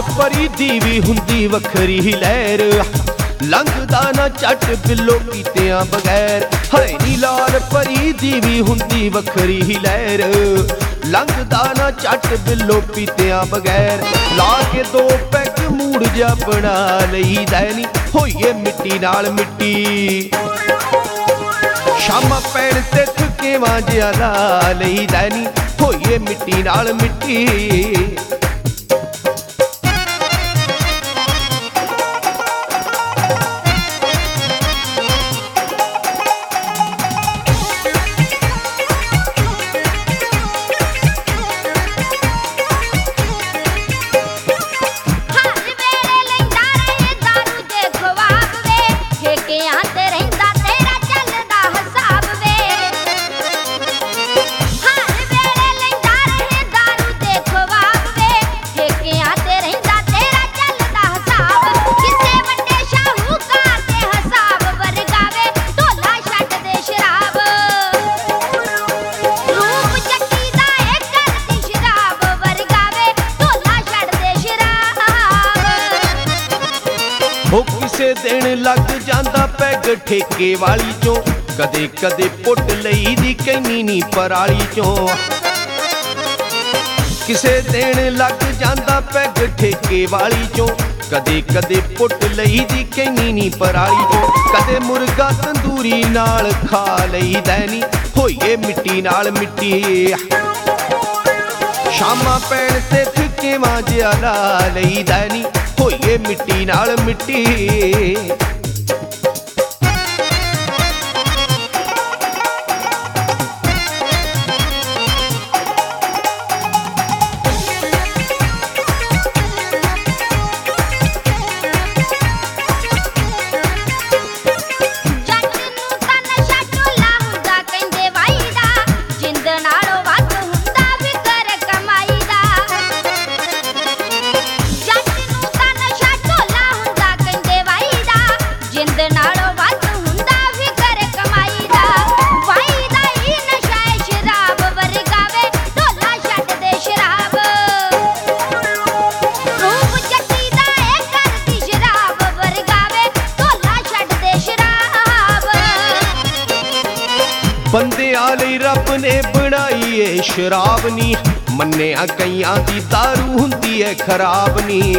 ਪਰੀ ਦੀ ਵੀ ਹੁੰਦੀ ਵੱਖਰੀ ਲਹਿਰ, ਲੰਘਦਾ ਨਾ ਝੱਟ ਬਿੱਲੋ ਕੀਤਿਆਂ ਬਗੈਰ। ਹਾਏ ਨੀ ਲਾਲ ਪਰੀ ਦੀ ਵੀ ਹੁੰਦੀ ਵੱਖਰੀ ਲਹਿਰ, ਲੰਘਦਾ ਨਾ ਝੱਟ ਬਿੱਲੋ ਪੀਤਿਆਂ ਬਗੈਰ। ਲਾ ਕੇ ਦੋ ਪੈਗ ਮੂੜ ਜਿਹਾ ਬਣਾ ਲਈਦਾ ਨੀ, ਹੋਈਏ ਮਿੱਟੀ ਨਾਲ ਮਿੱਟੀ। ਸ਼ਾਮਾਂ ਪੈਣ ਤੇ ਥਕੇਵਾਂ ਜਿਹਾ ਲਾ ਲਈਦਾ ਨੀ, ਹੋਈਏ ਮਿੱਟੀ ਨਾਲ ਮਿੱਟੀ। ਹੋ ਕਿਸੇ ਦਿਨ ਲੱਗ ਜਾਂਦਾ ਪੈਗ ਠੇਕੇ ਵਾਲੀ ਚੋਂ, ਕਦੇ ਕਦੇ ਪੁੱਟ ਲਈ ਦੀ ਕੈਨੀ ਨੀ ਪਰਾਲੀ ਚੋਂ। ਕਿਸੇ ਦਿਨ ਲੱਗ ਜਾਂਦਾ ਪੈਗ ਠੇਕੇ ਵਾਲੀ ਚੋਂ, ਕਦੇ ਕਦੇ ਪੁੱਟ ਲਈ ਦੀ ਕੈਨੀ ਨੀ ਪਰਾਲੀ ਚੋਂ। ਕਦੇ ਮੁਰਗਾ ਤੰਦੂਰੀ ਨਾਲ ਖਾ ਲਈਦਾ ਨੀ, ਹੋਈਏ ਮਿੱਟੀ ਨਾਲ ਮਿੱਟੀ। ਸ਼ਾਮਾਂ ਪੈਣ ਤੇ ਥਕੇਵਾਂ ਜਿਹਾ ਲਾ ਲਈਦਾ ਨੀ, ਹੋਈਏ ਮਿੱਟੀ ਨਾਲ ਮਿੱਟੀ। ਬੰਦਿਆਂ ਲਈ ਰੱਬ ਨੇ ਬਣਾਈ ਏ ਸ਼ਰਾਬ ਨੀ, ਮੰਨਿਆ ਕਈਆਂ ਦੀ ਦਾਰੂ ਹੁੰਦੀ ਏ ਖਰਾਬ ਨੀ।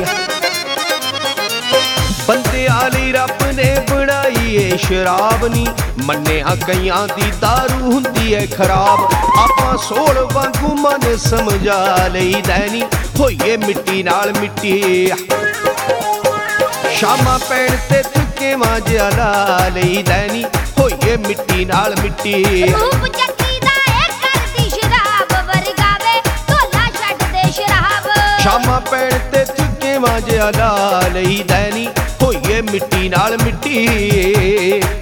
ਬੰਦਿਆਂ ਲਈ ਰੱਬ ਨੇ ਬਣਾਈ ਏ ਸ਼ਰਾਬ ਨੀ, ਮੰਨਿਆ ਕਈਆਂ ਦੀ ਦਾਰੂ ਹੁੰਦੀ ਏ ਖਰਾਬ। ਆਪਾਂ ਸੋਲ ਵਾਂਗੂ ਮਨ ਸਮਝਾ ਲਈਦਾ ਨੀ, ਹੋਈਏ ਮਿੱਟੀ ਨਾਲ ਮਿੱਟੀ। ਸ਼ਾਮਾਂ ਪੈਣ ਤੇ ਥਕੇਵਾਂ ਜਿਹਾ ਲਾ ਲਈਦਾ ਨੀ, ਹੋਈਏ ਮਿੱਟੀ ਨਾਲ ਮਿੱਟੀ। ਰੂਪ ਜੱਟੀ ਦਾ ਏ ਕਰਦੀ ਸ਼ਰਾਬ ਵਰਗਾਵੇ, ਢੋਲਾ ਛੱਡ ਦੇ ਸ਼ਰਾਬ। ਸ਼ਾਮਾਂ ਪੈਣ ਤੇ ਥਕੇਵਾਂ ਜਿਹਾ ਲਾ ਲਈਦਾ ਨੀ, ਹੋਈਏ ਮਿੱਟੀ ਨਾਲ ਮਿੱਟੀ।